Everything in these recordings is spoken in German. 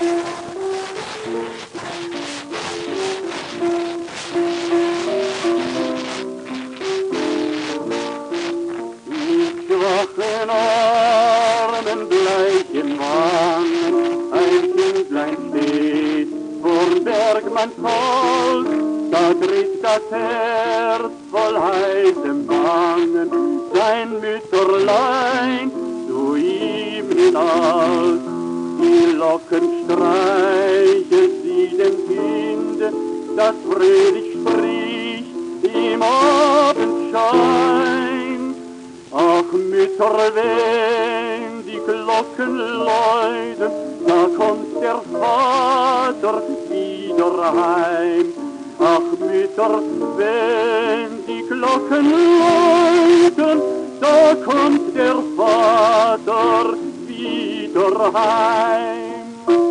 Schwachen Armen, bleichen Wangen, ein Kindlein steht vor Bergmanns Holz, da tritt das Herz voll heißem Bangen, sein Mütterlein zu ihm hinaus. Die Locken streichelt sie dem Kinde, das fröhlich spricht im Abendschein. Ach Mütter, wenn die Glocken läuten, da kommt der Vater wieder heim. Ach Mütter, wenn die Glocken läuten, da kommt der Vater wieder heim.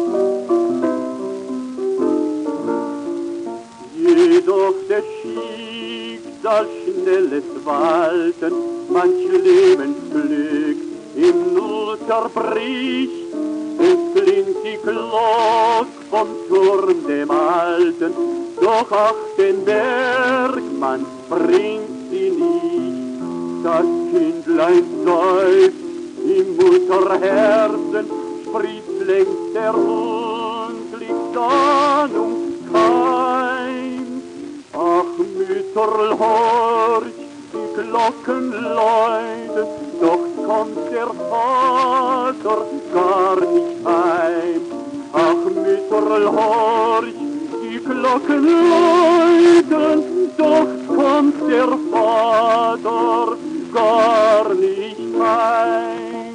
Jedoch der Schicksal schnelles Walten, manch Lebensglück im Null zerbricht. Es klingt die Glock vom Turm dem Alten, doch ach, den Bergmann bringt sie nicht. Das Kindlein seufzt im Mutterherzen, sprießt längst der Unglück Ahnung kein. Ach Mütter, horch, die Glocken läuten, doch kommt der Vater gar nicht heim. Ach Mütter, horch, die Glocken läuten, doch kommt der Vater gar nicht heim.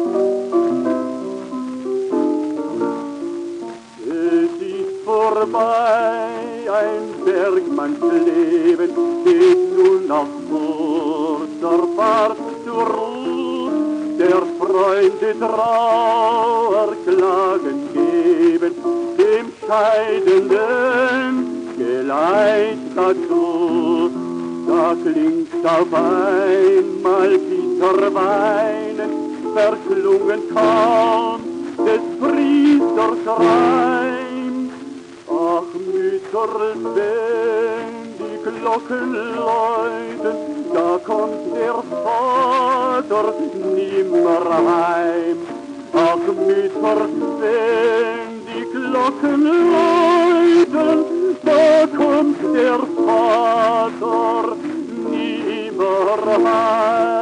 Es ist vorbei, ein Bergmannsleben geht nun auf kurzer Fahrt zur Ruhe, der Freunde Trauerklagen geben, dem Scheidenden Geleit dazu. Da klingt auf einmal bitter Weinen, verklungen kaum des Priesters Reim. Ach Mütter, wenn die Glocken läuten, da kommt der Vater nimmer heim. Ach Mütter, wenn die Glocken läuten, da kommt der Vater nimmer heim.